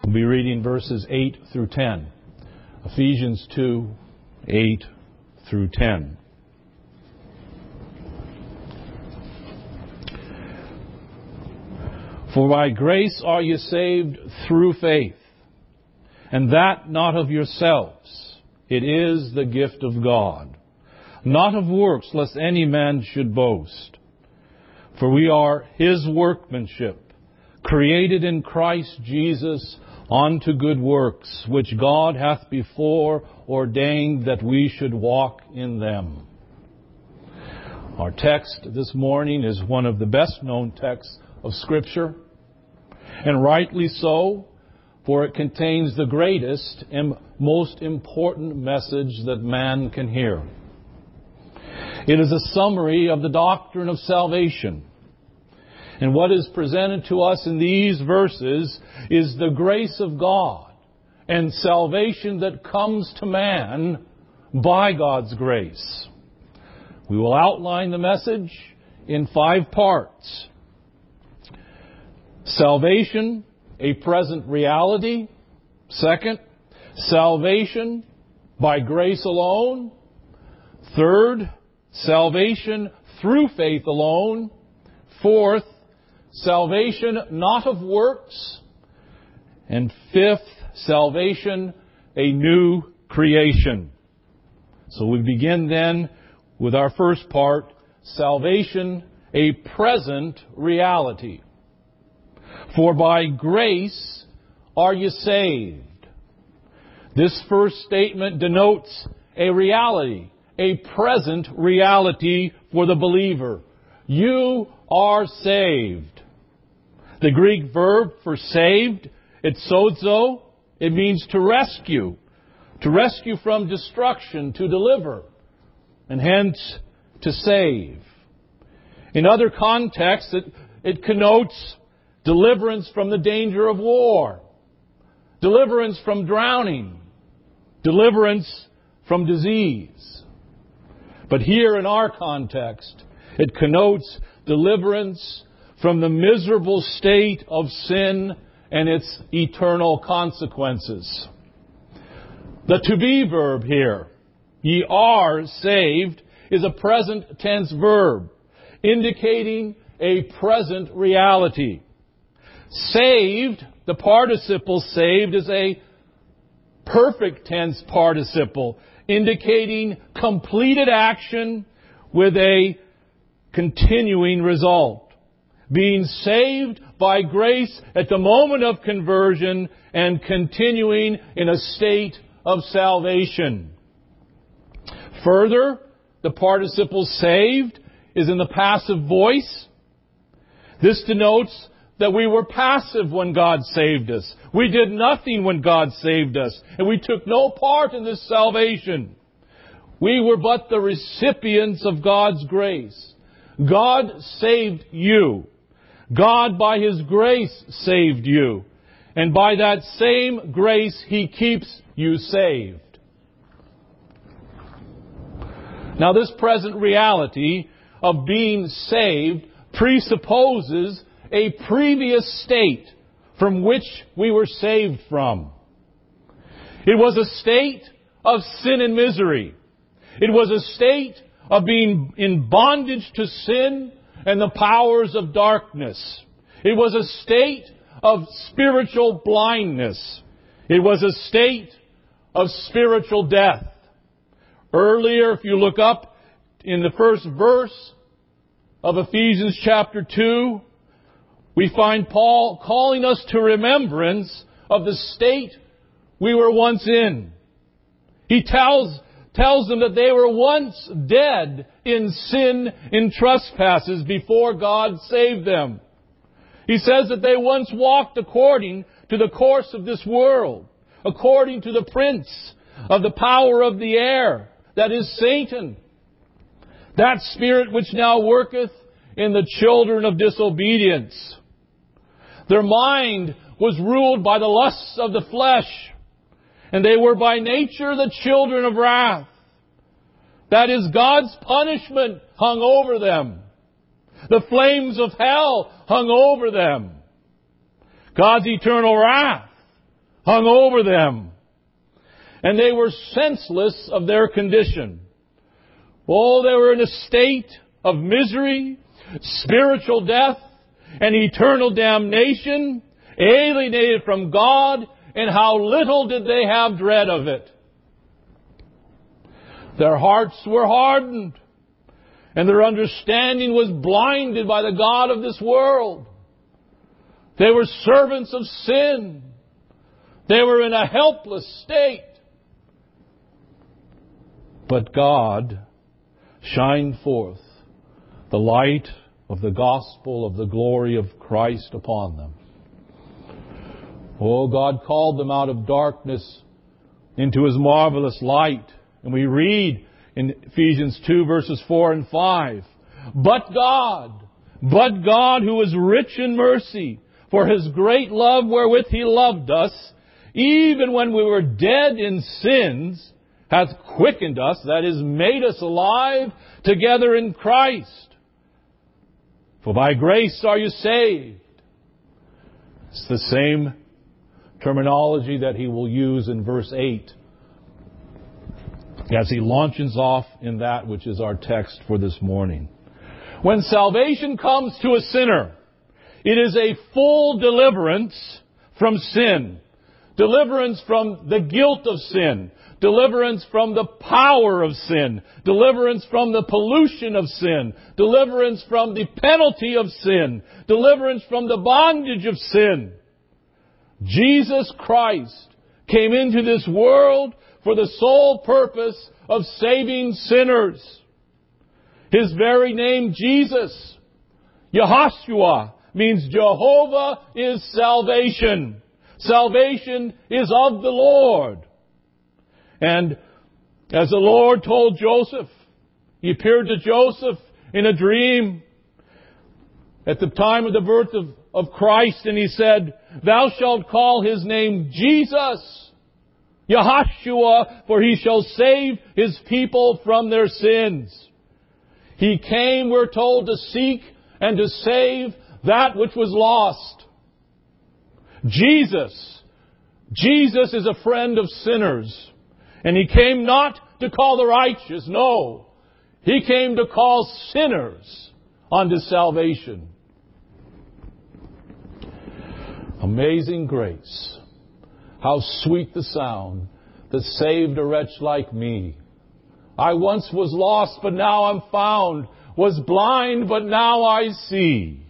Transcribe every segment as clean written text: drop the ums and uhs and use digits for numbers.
We'll be reading verses 8 through 10. Ephesians 2, 8 through 10. For by grace are you saved through faith, and that not of yourselves. It is the gift of God, not of works, lest any man should boast. For we are His workmanship, created in Christ Jesus unto good works, which God hath before ordained that we should walk in them. Our text this morning is one of the best known texts of Scripture, and rightly so, for it contains the greatest and most important message that man can hear. It is a summary of the doctrine of salvation. And what is presented to us in these verses is the grace of God and salvation that comes to man by God's grace. We will outline the message in 5 parts. Salvation, a present reality. Second, salvation by grace alone. Third, salvation through faith alone. Fourth, salvation not of works. And fifth, salvation, a new creation. So we begin then with our first part, salvation, a present reality. For by grace are you saved. This first statement denotes a reality, a present reality for the believer. You are saved. The Greek verb for saved, it's sozo. It means to rescue from destruction, to deliver, and hence to save. In other contexts, it connotes deliverance from the danger of war, deliverance from drowning, deliverance from disease. But here in our context, it connotes deliverance from the miserable state of sin and its eternal consequences. The to be verb here, ye are saved, is a present tense verb, indicating a present reality. Saved, the participle saved, is a perfect tense participle, indicating completed action with a continuing result. Being saved by grace at the moment of conversion and continuing in a state of salvation. Further, the participle saved is in the passive voice. This denotes that we were passive when God saved us. We did nothing when God saved us, and we took no part in this salvation. We were but the recipients of God's grace. God saved you. God, by His grace, saved you. And by that same grace, He keeps you saved. Now, this present reality of being saved presupposes a previous state from which we were saved from. It was a state of sin and misery. It was a state of being in bondage to sin and the powers of darkness. It was a state of spiritual blindness. It was a state of spiritual death. Earlier, if you look up in the first verse of Ephesians chapter 2, we find Paul calling us to remembrance of the state we were once in. He tells them that they were once dead in sin, in trespasses, before God saved them. He says that they once walked according to the course of this world, according to the prince of the power of the air, that is Satan, that spirit which now worketh in the children of disobedience. Their mind was ruled by the lusts of the flesh, and they were by nature the children of wrath. That is, God's punishment hung over them. The flames of hell hung over them. God's eternal wrath hung over them, and they were senseless of their condition. Oh, they were in a state of misery, spiritual death, and eternal damnation, alienated from God, and how little did they have dread of it. Their hearts were hardened, and their understanding was blinded by the god of this world. They were servants of sin. They were in a helpless state. But God shined forth the light of the gospel of the glory of Christ upon them. Oh, God called them out of darkness into His marvelous light. And we read in Ephesians 2 verses 4 and 5, But God who is rich in mercy, for His great love wherewith He loved us, even when we were dead in sins, hath quickened us, that is, made us alive together in Christ. For by grace are you saved. It's the same terminology that he will use in verse 8 as he launches off in that which is our text for this morning. When salvation comes to a sinner, it is a full deliverance from sin. Deliverance from the guilt of sin. Deliverance from the power of sin. Deliverance from the pollution of sin. Deliverance from the penalty of sin. Deliverance from the bondage of sin. Jesus Christ came into this world for the sole purpose of saving sinners. His very name, Jesus, Yehoshua, means Jehovah is salvation. Salvation is of the Lord. And as the Lord told Joseph, He appeared to Joseph in a dream at the time of the birth of Christ, and He said, Thou shalt call His name Jesus, Yehoshua, for He shall save His people from their sins. He came, we're told, to seek and to save that which was lost. Jesus is a friend of sinners. And He came not to call the righteous, no. He came to call sinners unto salvation. Amazing grace. How sweet the sound that saved a wretch like me. I once was lost, but now I'm found. Was blind, but now I see.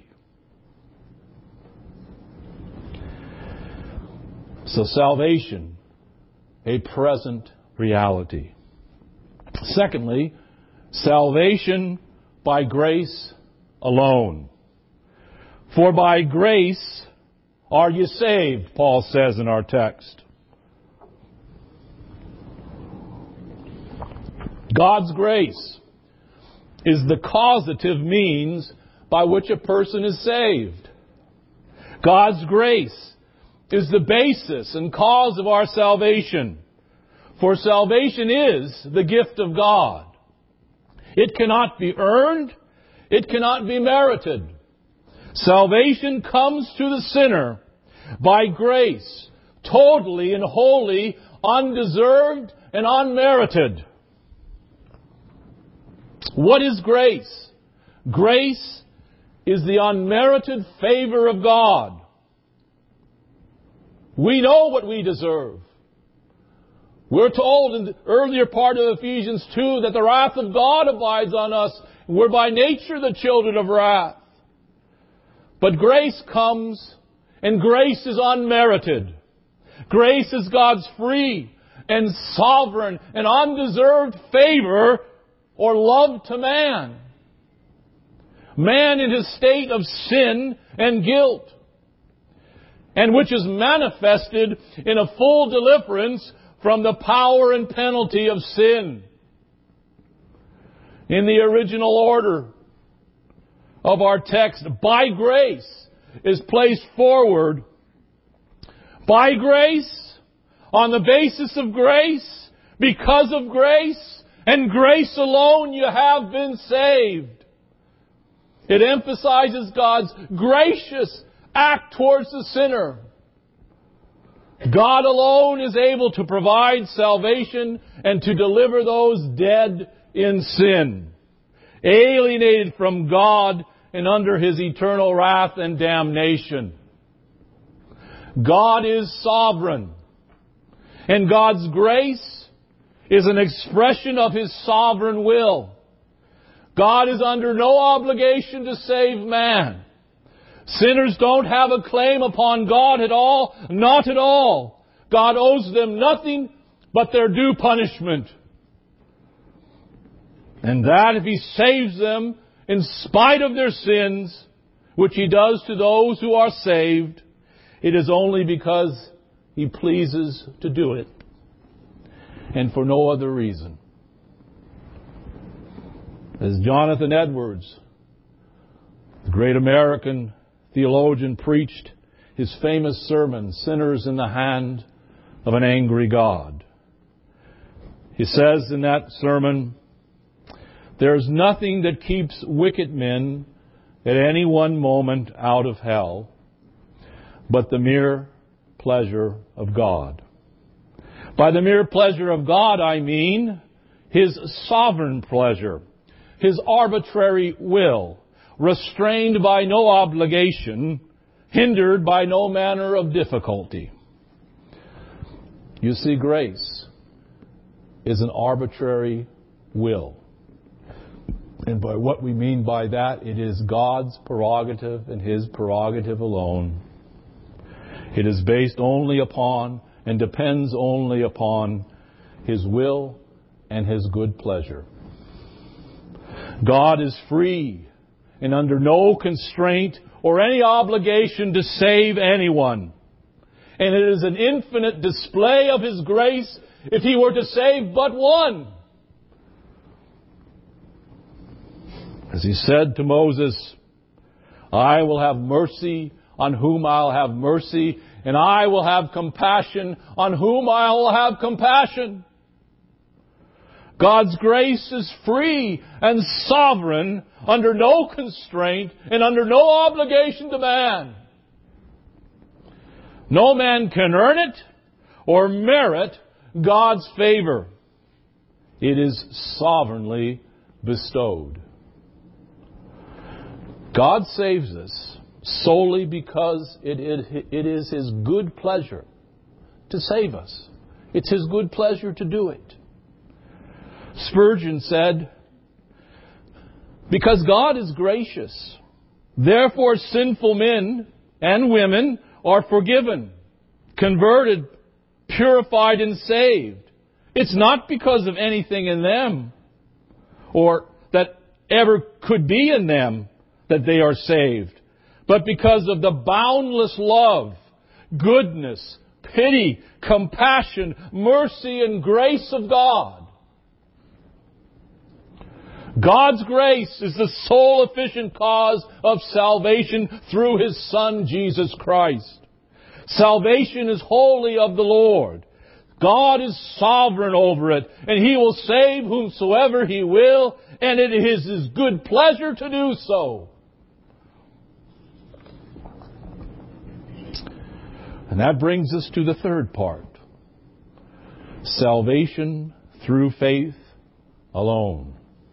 So salvation, a present reality. Secondly, salvation by grace alone. For by grace are you saved, Paul says in our text. God's grace is the causative means by which a person is saved. God's grace is the basis and cause of our salvation. For salvation is the gift of God. It cannot be earned. It cannot be merited. Salvation comes to the sinner by grace, totally and wholly undeserved and unmerited. What is grace? Grace is the unmerited favor of God. We know what we deserve. We're told in the earlier part of Ephesians 2 that the wrath of God abides on us. We're by nature the children of wrath. But grace comes, and grace is unmerited. Grace is God's free and sovereign and undeserved favor or love to man. Man in his state of sin and guilt, and which is manifested in a full deliverance from the power and penalty of sin. In the original order of our text, by grace is placed forward. By grace, on the basis of grace, because of grace, and grace alone you have been saved. It emphasizes God's gracious act towards the sinner. God alone is able to provide salvation and to deliver those dead in sin, alienated from God and under His eternal wrath and damnation. God is sovereign, and God's grace is an expression of His sovereign will. God is under no obligation to save man. Sinners don't have a claim upon God at all, not at all. God owes them nothing but their due punishment. And that if He saves them in spite of their sins, which He does to those who are saved, it is only because He pleases to do it, and for no other reason. As Jonathan Edwards, the great American theologian, preached his famous sermon, Sinners in the Hand of an Angry God. He says in that sermon, "There is nothing that keeps wicked men at any one moment out of hell but the mere pleasure of God." By the mere pleasure of God, I mean His sovereign pleasure, His arbitrary will, restrained by no obligation, hindered by no manner of difficulty. You see, grace is an arbitrary will. And by what we mean by that, it is God's prerogative and His prerogative alone. It is based only upon and depends only upon His will and His good pleasure. God is free and under no constraint or any obligation to save anyone. And it is an infinite display of His grace if He were to save but one. As He said to Moses, "I will have mercy on whom I'll have mercy, and I will have compassion on whom I'll have compassion." God's grace is free and sovereign, under no constraint and under no obligation to man. No man can earn it or merit God's favor. It is sovereignly bestowed. God saves us solely because it is His good pleasure to save us. It's His good pleasure to do it. Spurgeon said, "Because God is gracious, therefore sinful men and women are forgiven, converted, purified, and saved. It's not because of anything in them or that ever could be in them that they are saved, but because of the boundless love, goodness, pity, compassion, mercy, and grace of God. God's grace is the sole efficient cause of salvation through His Son, Jesus Christ. Salvation is wholly of the Lord. God is sovereign over it, and He will save whomsoever He will, and it is His good pleasure to do so. And that brings us to the third part. Salvation through faith alone.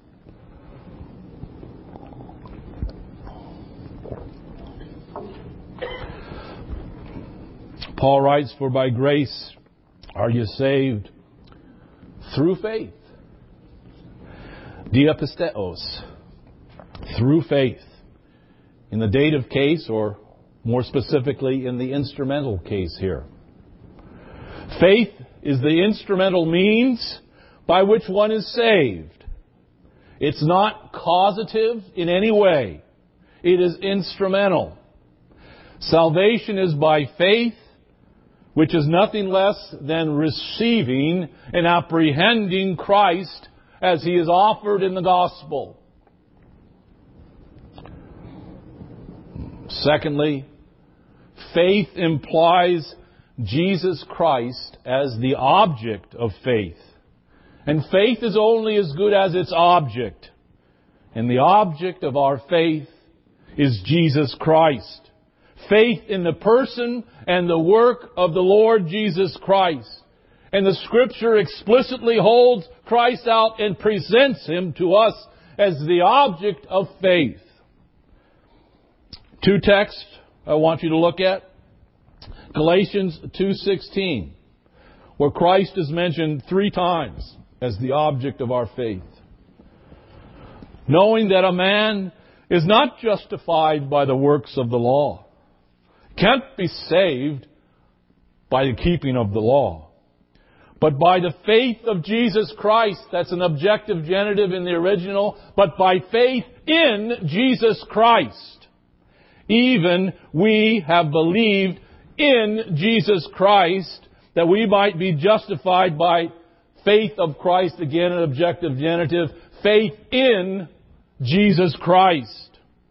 Paul writes, "For by grace are you saved through faith." Diapisteos, through faith. In the dative case, or more specifically in the instrumental case here. Faith is the instrumental means by which one is saved. It's not causative in any way. It is instrumental. Salvation is by faith, which is nothing less than receiving and apprehending Christ as He is offered in the gospel. Secondly, faith implies Jesus Christ as the object of faith. And faith is only as good as its object. And the object of our faith is Jesus Christ. faith in the person and the work of the Lord Jesus Christ. And the Scripture explicitly holds Christ out and presents Him to us as the object of faith. Two texts I want you to look at. Galatians 2:16, where Christ is mentioned 3 times as the object of our faith. Knowing that a man is not justified by the works of the law, can't be saved by the keeping of the law, but by the faith of Jesus Christ. That's an objective genitive in the original. But by faith in Jesus Christ, even we have believed in Jesus Christ, that we might be justified by faith of Christ. Again, an objective genitive. Faith in Jesus Christ.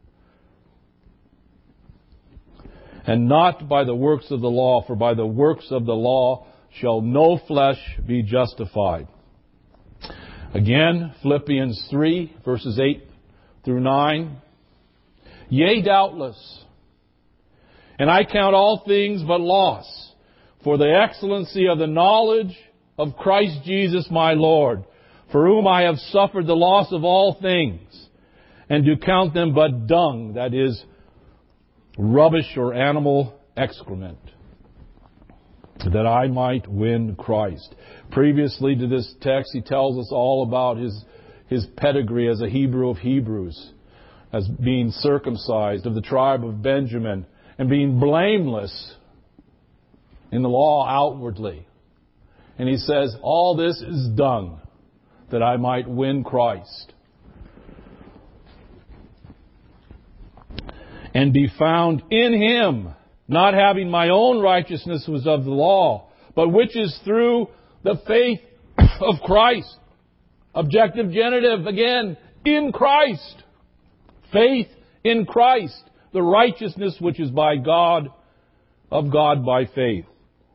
And not by the works of the law, for by the works of the law shall no flesh be justified. Again, Philippians 3, verses 8 through 9. Yea, doubtless. And I count all things but loss, for the excellency of the knowledge of Christ Jesus my Lord, for whom I have suffered the loss of all things, and do count them but dung, that is, rubbish or animal excrement, that I might win Christ. Previously to this text, he tells us all about his pedigree as a Hebrew of Hebrews, as being circumcised of the tribe of Benjamin, and being blameless in the law outwardly. And he says, all this is dung, that I might win Christ, and be found in Him, not having my own righteousness was of the law, but which is through the faith of Christ. Objective genitive, again, in Christ. Faith in Christ. The righteousness which is by God, of God by faith.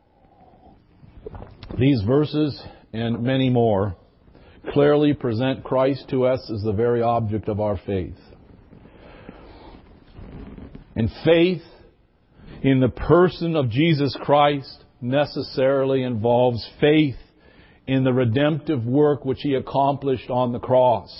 These verses and many more clearly present Christ to us as the very object of our faith. And faith in the person of Jesus Christ necessarily involves faith in the redemptive work which He accomplished on the cross.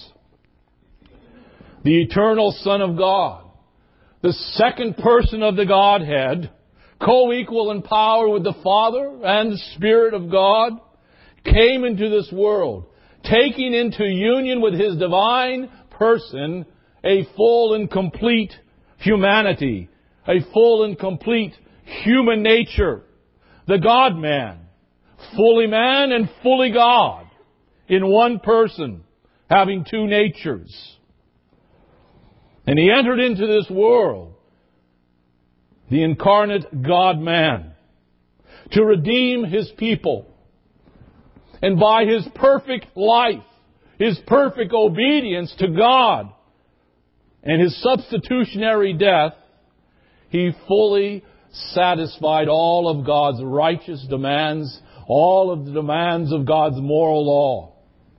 The eternal Son of God, the second person of the Godhead, co-equal in power with the Father and the Spirit of God, came into this world, taking into union with His divine person a full and complete humanity, a full and complete human nature. The God-man, fully man and fully God, in one person, having two natures. And He entered into this world, the incarnate God-man, to redeem His people. And by His perfect life, His perfect obedience to God, and His substitutionary death, He fully satisfied all of God's righteous demands, all of the demands of God's moral law.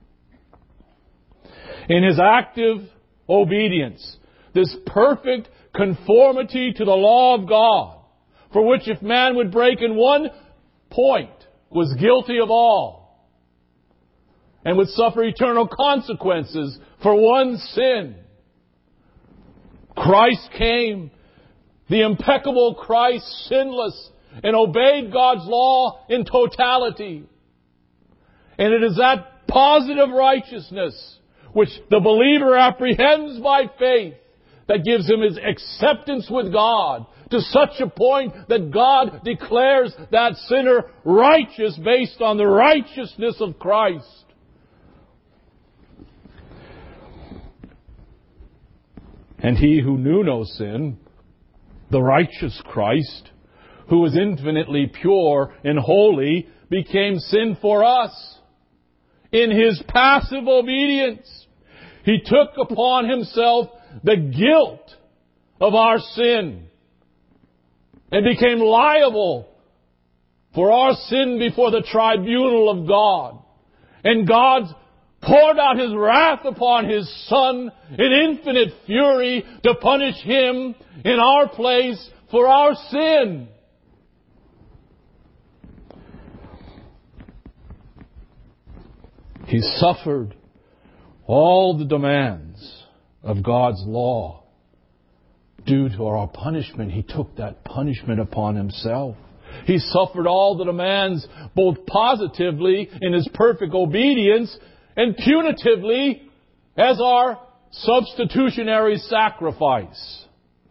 In His active obedience, this perfect conformity to the law of God, for which if man would break in one point, was guilty of all, and would suffer eternal consequences for one sin, Christ came, the impeccable Christ, sinless, and obeyed God's law in totality. And it is that positive righteousness which the believer apprehends by faith that gives him his acceptance with God, to such a point that God declares that sinner righteous based on the righteousness of Christ. And He who knew no sin, the righteous Christ, who was infinitely pure and holy, became sin for us. In His passive obedience, He took upon Himself the guilt of our sin and became liable for our sin before the tribunal of God. And God poured out His wrath upon His Son in infinite fury to punish Him in our place for our sin. He suffered all the demands of God's law. Due to our punishment, He took that punishment upon Himself. He suffered all the demands both positively in His perfect obedience and punitively as our substitutionary sacrifice.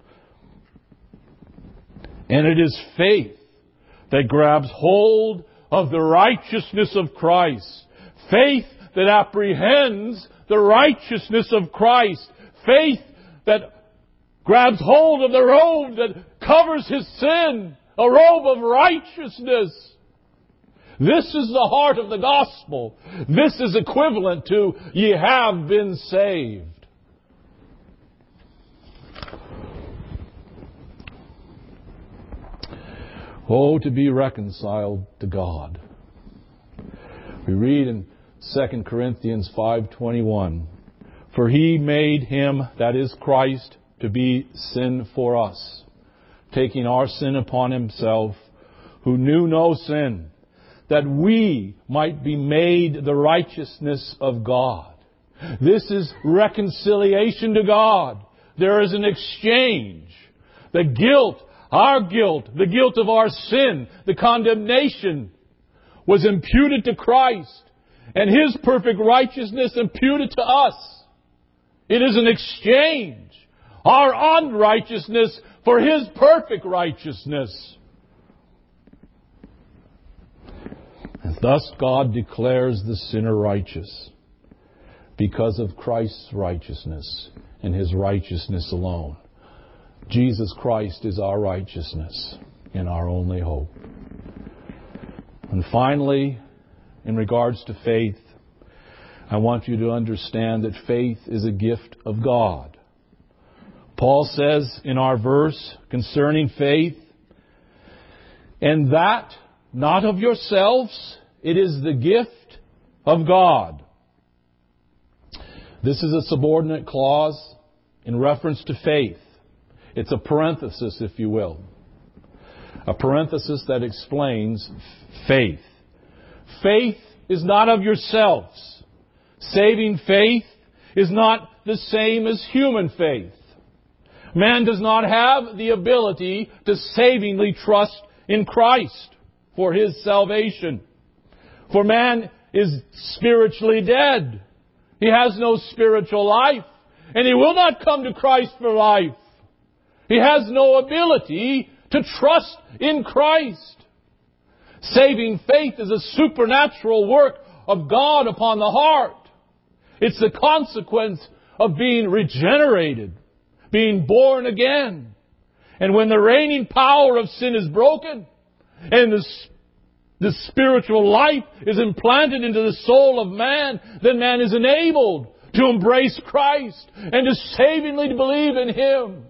And it is faith that grabs hold of the righteousness of Christ. Faith that apprehends the righteousness of Christ. Faith that grabs hold of the robe that covers His sin. A robe of righteousness. This is the heart of the gospel. This is equivalent to ye have been saved. Oh, to be reconciled to God. We read in 2 Corinthians 5:21, for He made Him, that is Christ, to be sin for us, taking our sin upon Himself, who knew no sin, that we might be made the righteousness of God. This is reconciliation to God. There is an exchange. The guilt, our guilt, the guilt of our sin, the condemnation was imputed to Christ, and His perfect righteousness imputed to us. It is an exchange. Our unrighteousness for His perfect righteousness. And thus God declares the sinner righteous because of Christ's righteousness and His righteousness alone. Jesus Christ is our righteousness and our only hope. And finally, in regards to faith, I want you to understand that faith is a gift of God. Paul says in our verse concerning faith, and that not of yourselves, it is the gift of God. This is a subordinate clause in reference to faith. It's a parenthesis, if you will. A parenthesis that explains faith. Faith is not of yourselves. Saving faith is not the same as human faith. Man does not have the ability to savingly trust in Christ for his salvation. For man is spiritually dead. He has no spiritual life. And he will not come to Christ for life. He has no ability to trust in Christ. Saving faith is a supernatural work of God upon the heart. It's the consequence of being regenerated, being born again. And when the reigning power of sin is broken, and the spiritual life is implanted into the soul of man, then man is enabled to embrace Christ and to savingly believe in Him.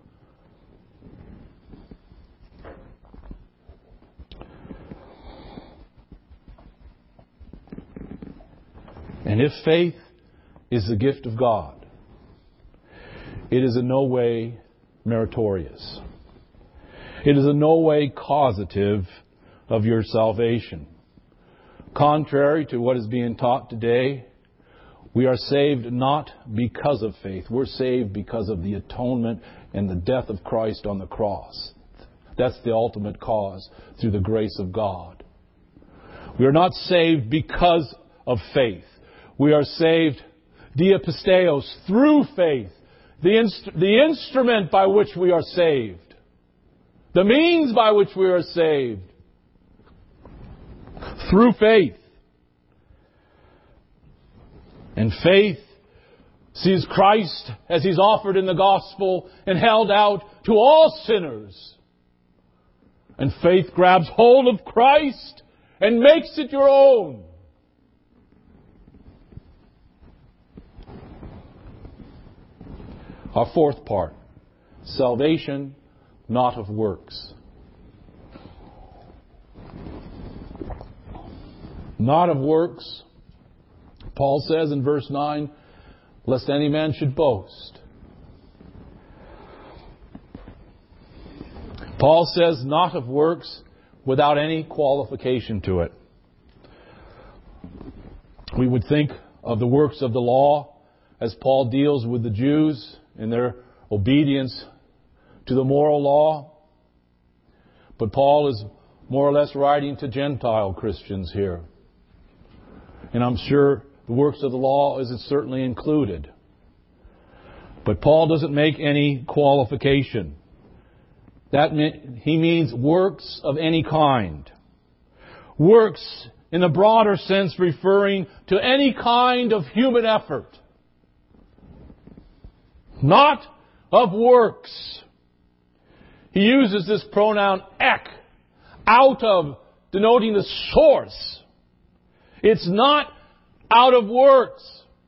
And if faith is the gift of God, it is in no way meritorious. It is in no way causative of your salvation. Contrary to what is being taught today, we are saved not because of faith. We're saved because of the atonement and the death of Christ on the cross. That's the ultimate cause through the grace of God. We are not saved because of faith. We are saved diapisteos, through faith. The instrument by which we are saved. The means by which we are saved. Through faith. And faith sees Christ as He's offered in the gospel and held out to all sinners. And faith grabs hold of Christ and makes it your own. Our fourth part, salvation not of works. Not of works. Paul says in verse 9, lest any man should boast. Paul says, not of works, without any qualification to it. We would think of the works of the law as Paul deals with the Jews in their obedience to the moral law. But Paul is more or less writing to Gentile Christians here. And I'm sure the works of the law is certainly included. But Paul doesn't make any qualification. He means works of any kind. Works in a broader sense referring to any kind of human effort. Not of works. He uses this pronoun ek, out of, denoting the source. It's not out of works.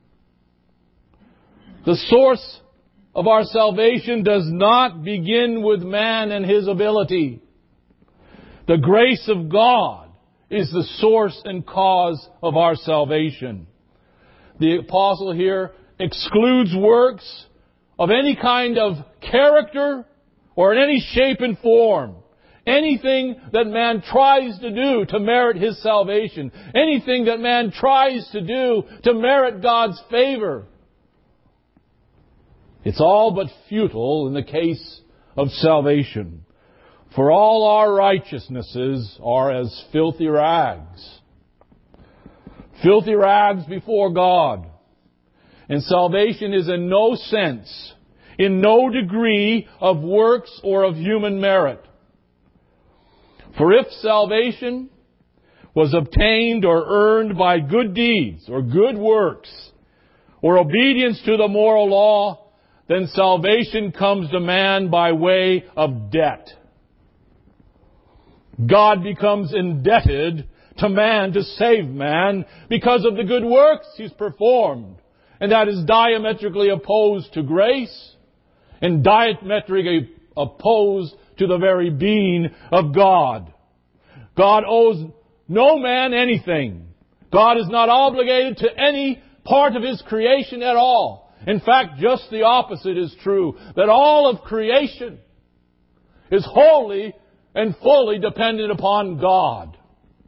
The source of our salvation does not begin with man and his ability. The grace of God is the source and cause of our salvation. The apostle here excludes works of any kind of character or in any shape and form. Anything that man tries to do to merit his salvation. Anything that man tries to do to merit God's favor. It's all but futile in the case of salvation. For all our righteousnesses are as filthy rags. Filthy rags before God. And salvation is in no sense, in no degree of works or of human merit. For if salvation was obtained or earned by good deeds or good works or obedience to the moral law, then salvation comes to man by way of debt. God becomes indebted to man to save man because of the good works He's performed. And that is diametrically opposed to grace and diametrically opposed to the very being of God. God owes no man anything. God is not obligated to any part of His creation at all. In fact, just the opposite is true. That all of creation is wholly and fully dependent upon God.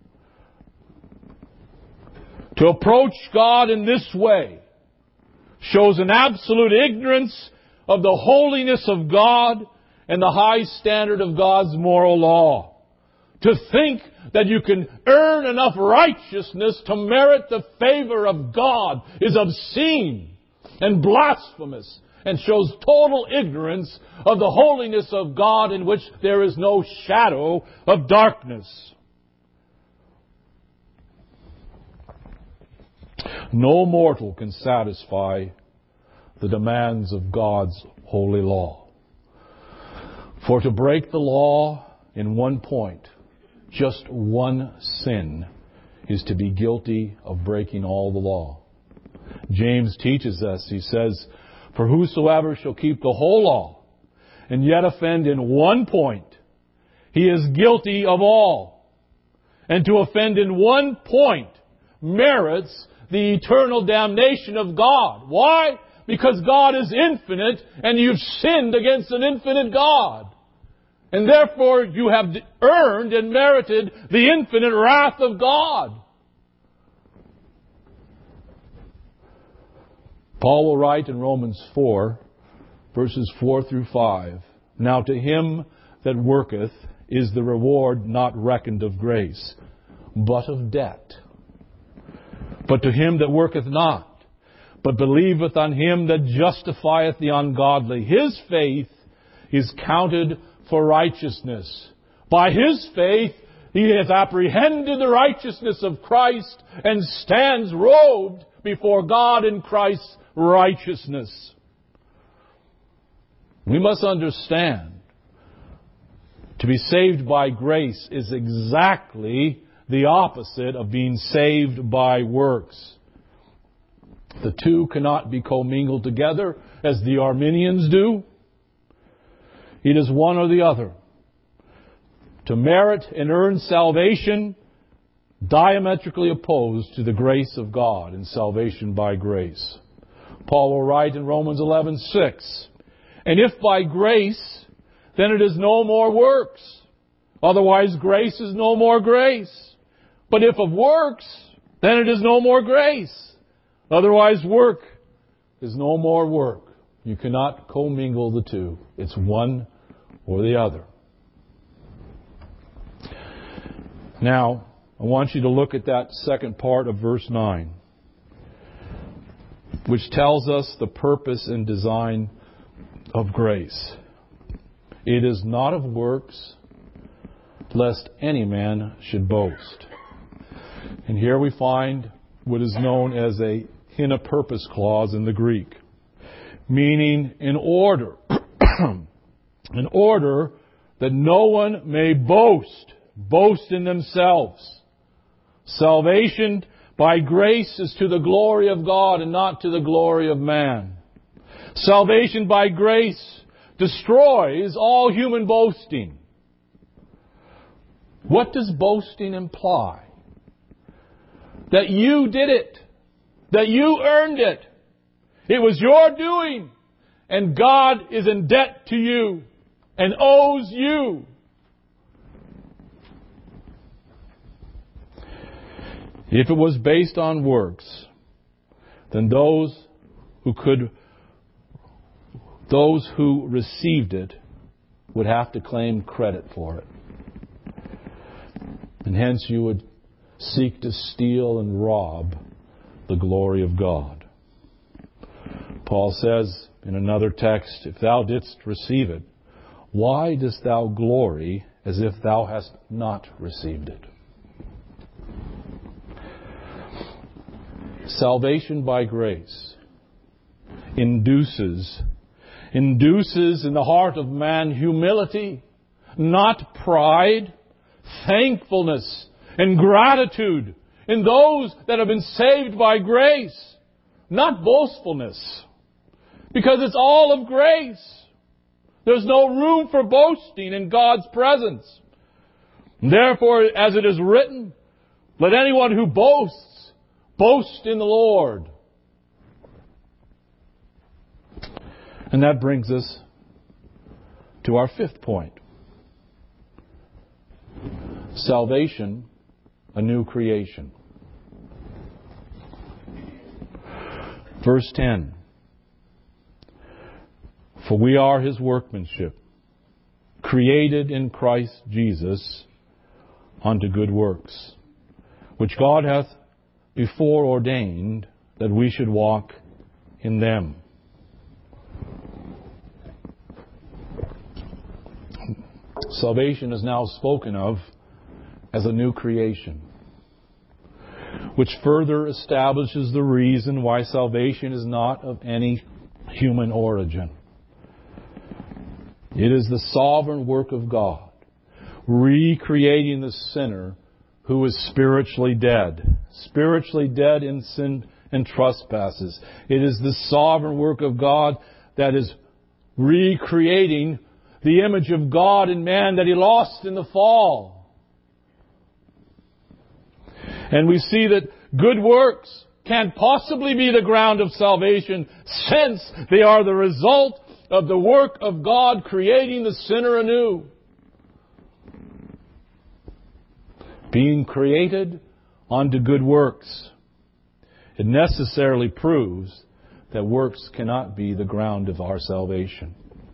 To approach God in this way shows an absolute ignorance of the holiness of God and the high standard of God's moral law. To think that you can earn enough righteousness to merit the favor of God is obscene and blasphemous and shows total ignorance of the holiness of God in which there is no shadow of darkness. No mortal can satisfy the demands of God's holy law. For to break the law in one point, just one sin, is to be guilty of breaking all the law. James teaches us, he says, for whosoever shall keep the whole law and yet offend in one point, he is guilty of all. And to offend in one point merits the eternal damnation of God. Why? Because God is infinite and you've sinned against an infinite God. And therefore you have earned and merited the infinite wrath of God. Paul will write in Romans 4, verses 4 through 5, Now to him that worketh is the reward not reckoned of grace, but of debt. But to him that worketh not, but believeth on him that justifieth the ungodly, his faith is counted for righteousness. By his faith, he has apprehended the righteousness of Christ and stands robed before God in Christ's righteousness. We must understand, to be saved by grace is exactly the opposite of being saved by works. The two cannot be commingled together as the Arminians do. It is one or the other. To merit and earn salvation, diametrically opposed to the grace of God and salvation by grace. Paul will write in Romans 11:6, And if by grace, then it is no more works. Otherwise, grace is no more grace. But if of works, then it is no more grace. Otherwise, work is no more work. You cannot commingle the two. It's one or the other. Now, I want you to look at that second part of verse 9, which tells us the purpose and design of grace. It is not of works, lest any man should boast. And here we find what is known as a hina purpose clause in the Greek, meaning in order, in order that no one may boast in themselves. Salvation by grace is to the glory of God and not to the glory of man. Salvation by grace destroys all human boasting. What does boasting imply? That you did it. That you earned it. It was your doing. And God is in debt to you and owes you. If it was based on works, then those who received it would have to claim credit for it. And hence you would seek to steal and rob the glory of God. Paul says in another text, if thou didst receive it, why dost thou glory as if thou hast not received it? Salvation by grace induces in the heart of man humility, not pride, thankfulness and gratitude in those that have been saved by grace, not boastfulness, because it's all of grace. There's no room for boasting in God's presence. Therefore, as it is written, let anyone who boasts boast in the Lord. And that brings us to our fifth point. Salvation, a new creation. Verse 10. For we are His workmanship, created in Christ Jesus unto good works, which God hath before ordained that we should walk in them. Salvation is now spoken of as a new creation, which further establishes the reason why salvation is not of any human origin. It is the sovereign work of God, recreating the sinner who is spiritually dead in sin and trespasses. It is the sovereign work of God that is recreating the image of God in man that He lost in the fall. And we see that good works can't possibly be the ground of salvation, since they are the result of the work of God creating the sinner anew. Being created unto good works, it necessarily proves that works cannot be the ground of our salvation.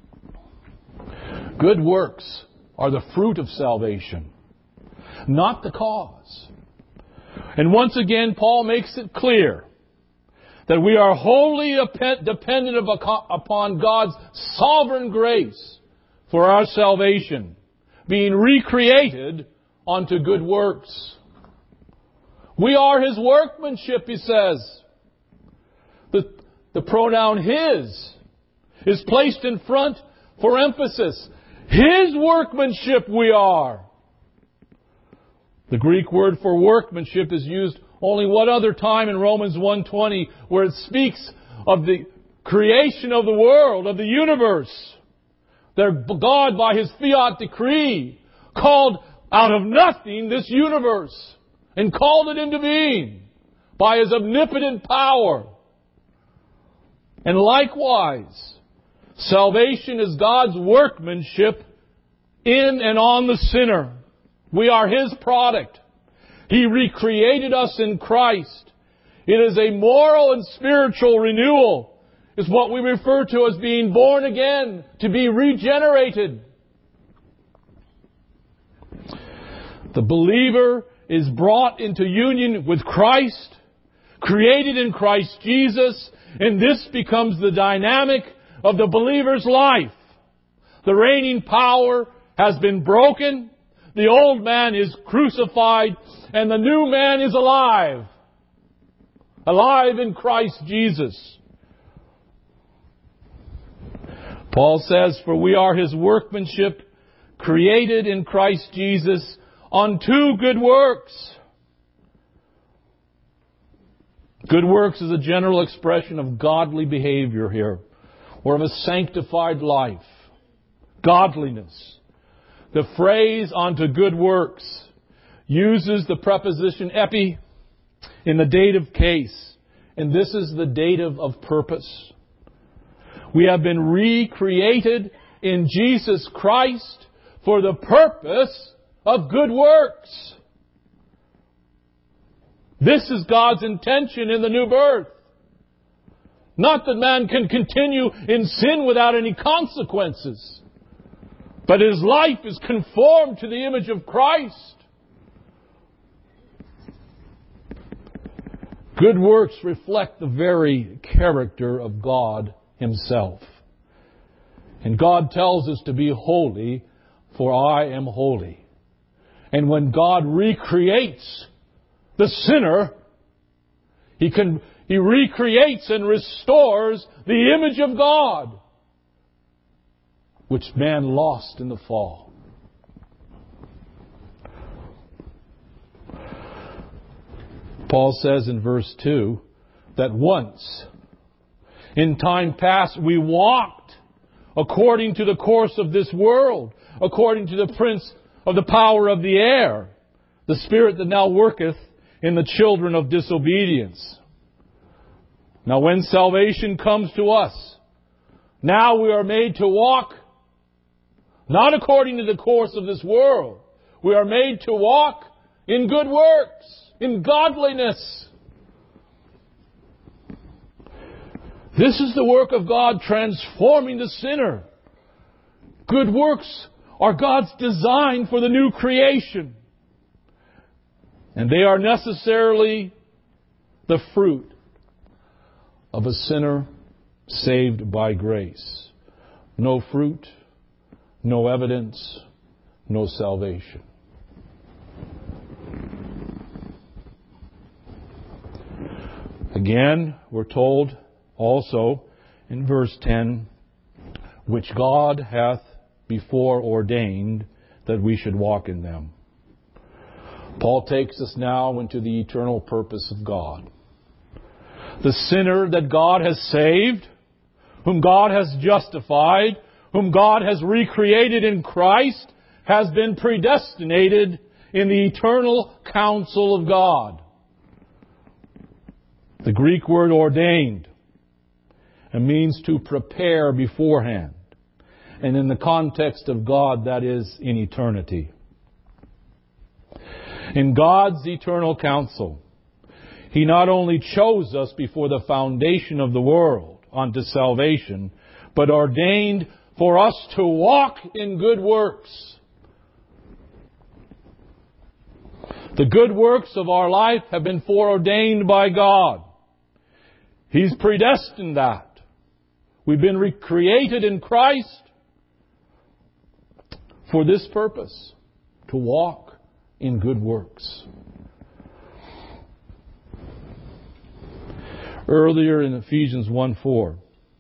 Good works are the fruit of salvation, not the cause. And once again, Paul makes it clear that we are wholly dependent upon God's sovereign grace for our salvation, being recreated unto good works. We are His workmanship, he says. The pronoun His is placed in front for emphasis. His workmanship we are. The Greek word for workmanship is used only one other time in Romans 1:20, where it speaks of the creation of the world, of the universe. That God, by His fiat decree, called out of nothing this universe and called it into being by His omnipotent power. And likewise, salvation is God's workmanship in and on the sinner. We are His product. He recreated us in Christ. It is a moral and spiritual renewal. It's what we refer to as being born again, to be regenerated. The believer is brought into union with Christ, created in Christ Jesus, and this becomes the dynamic of the believer's life. The reigning power has been broken, the old man is crucified, and the new man is alive. Alive in Christ Jesus. Paul says, "For we are His workmanship, created in Christ Jesus, unto good works." Good works is a general expression of godly behavior here, or of a sanctified life. Godliness. The phrase "unto good works" uses the preposition epi in the dative case, and this is the dative of purpose. We have been recreated in Jesus Christ for the purpose of good works. This is God's intention in the new birth. Not that man can continue in sin without any consequences, but his life is conformed to the image of Christ. Good works reflect the very character of God Himself. And God tells us to be holy, for I am holy. And when God recreates the sinner, He recreates and restores the image of God, which man lost in the fall. Paul says in verse 2 that once, in time past, we walked according to the course of this world, according to the prince of the power of the air, the spirit that now worketh in the children of disobedience. Now when salvation comes to us, now we are made to walk not according to the course of this world. We are made to walk in good works, in godliness. This is the work of God transforming the sinner. Good works are God's design for the new creation. And they are necessarily the fruit of a sinner saved by grace. No fruit, no evidence, no salvation. Again, we're told also in verse 10, which God hath before ordained that we should walk in them. Paul takes us now into the eternal purpose of God. The sinner that God has saved, whom God has justified, whom God has recreated in Christ, has been predestinated in the eternal counsel of God. The Greek word ordained, it means to prepare beforehand. And in the context of God, that is in eternity. In God's eternal counsel, He not only chose us before the foundation of the world unto salvation, but ordained for us to walk in good works. The good works of our life have been foreordained by God. He's predestined that. We've been recreated in Christ for this purpose, to walk in good works. Earlier in Ephesians 1:4,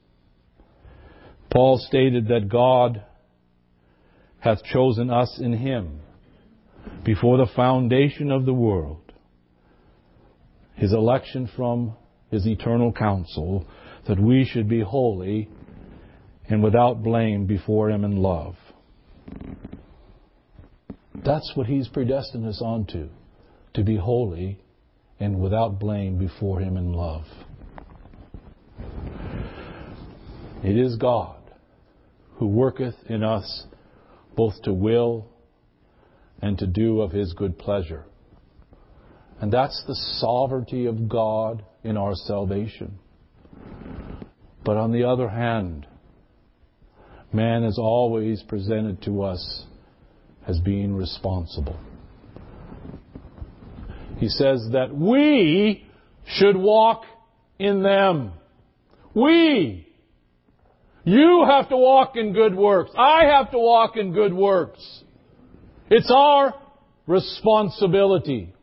Paul stated that God hath chosen us in Him before the foundation of the world, His election from His eternal counsel, that we should be holy and without blame before Him in love. That's what He's predestined us onto, to be holy and without blame before Him in love. It is God who worketh in us both to will and to do of His good pleasure. And that's the sovereignty of God in our salvation. But on the other hand, man is always presented to us as being responsible. He says that we should walk in them. We. You have to walk in good works. I have to walk in good works. It's our responsibility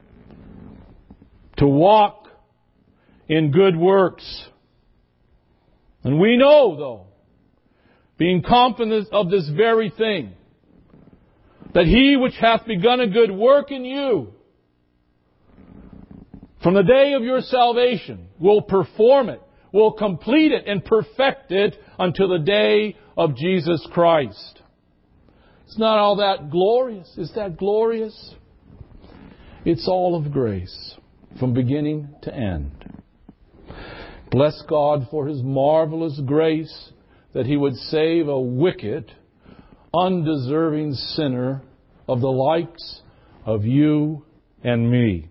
to walk in good works. And we know, though, being confident of this very thing, that He which hath begun a good work in you, from the day of your salvation, will perform it, will complete it, and perfect it until the day of Jesus Christ. It's not all that glorious. Is that glorious? It's all of grace, from beginning to end. Bless God for His marvelous grace, that He would save a wicked, undeserving sinner of the likes of you and me.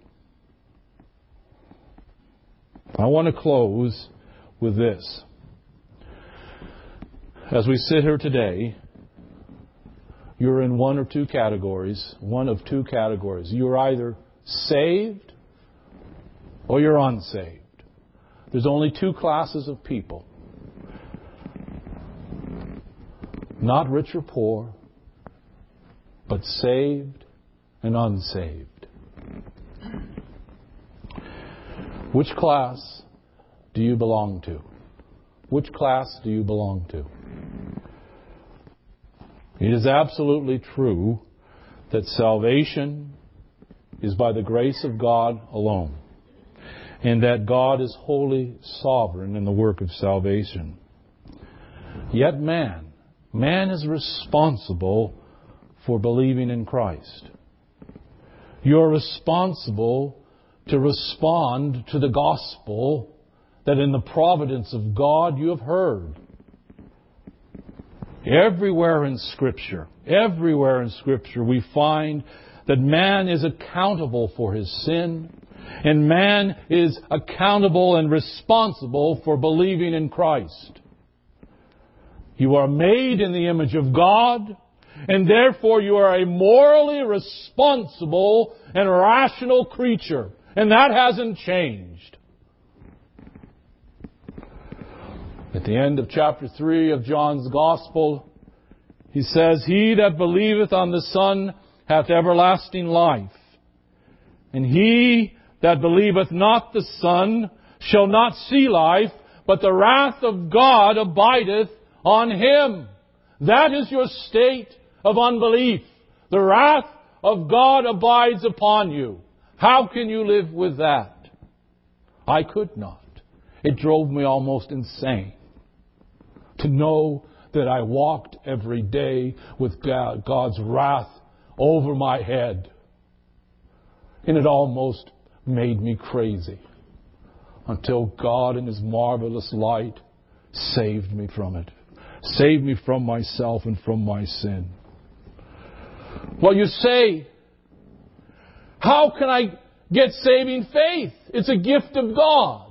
I want to close with this. As we sit here today, you're in one of two categories. You're either saved or you're unsaved. There's only two classes of people. Not rich or poor, but saved and unsaved. Which class do you belong to? Which class do you belong to? It is absolutely true that salvation is by the grace of God alone, and that God is wholly sovereign in the work of salvation. Yet man is responsible for believing in Christ. You're responsible to respond to the gospel that in the providence of God you have heard. Everywhere in Scripture, we find that man is accountable for his sin, and man is accountable and responsible for believing in Christ. You are made in the image of God, and therefore you are a morally responsible and rational creature. And that hasn't changed. At the end of chapter 3 of John's Gospel, he says, He that believeth on the Son hath everlasting life. And he that believeth not the Son shall not see life, but the wrath of God abideth on him. That is your state of unbelief. The wrath of God abides upon you. How can you live with that? I could not. It drove me almost insane to know that I walked every day with God's wrath over my head. And it almost made me crazy until God in His marvelous light saved me from it. Saved me from myself and from my sin. Well, you say, how can I get saving faith? It's a gift of God.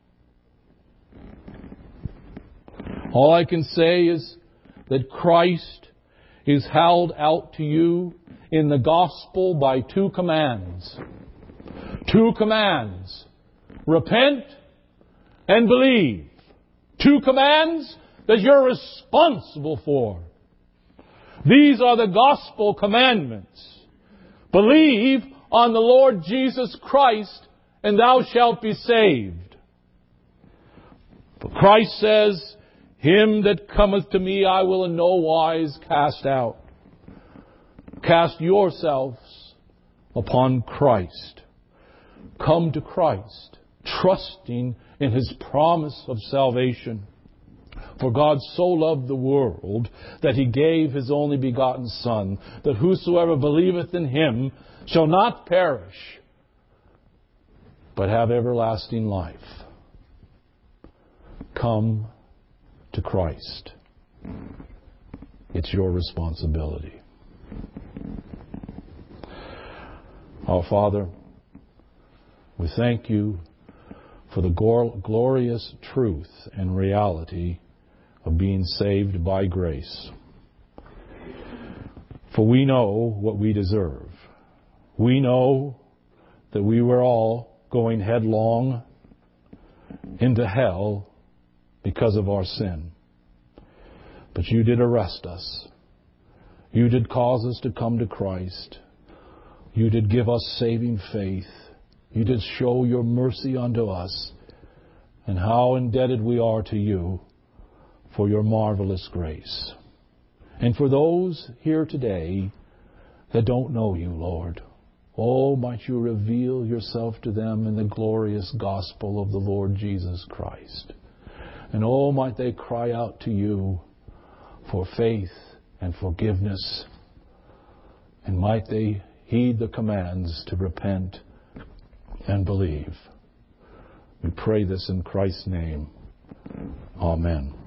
All I can say is that Christ is held out to you in the gospel by two commands. Two commands. Repent and believe. Two commands that you're responsible for. These are the gospel commandments. Believe on the Lord Jesus Christ, and thou shalt be saved. But Christ says, Him that cometh to me I will in no wise cast out. Cast yourselves upon Christ. Come to Christ, trusting in His promise of salvation. For God so loved the world that He gave His only begotten Son, that whosoever believeth in Him shall not perish, but have everlasting life. Come to Christ. It's your responsibility. Our Father, we thank you for the glorious truth and reality of being saved by grace. For we know what we deserve. We know that we were all going headlong into hell because of our sin. But you did arrest us. You did cause us to come to Christ. You did give us saving faith. You did show your mercy unto us, and how indebted we are to you for your marvelous grace. And for those here today that don't know you, Lord, oh, might you reveal yourself to them in the glorious gospel of the Lord Jesus Christ. And oh, might they cry out to you for faith and forgiveness. And might they heed the commands to repent and believe. We pray this in Christ's name. Amen.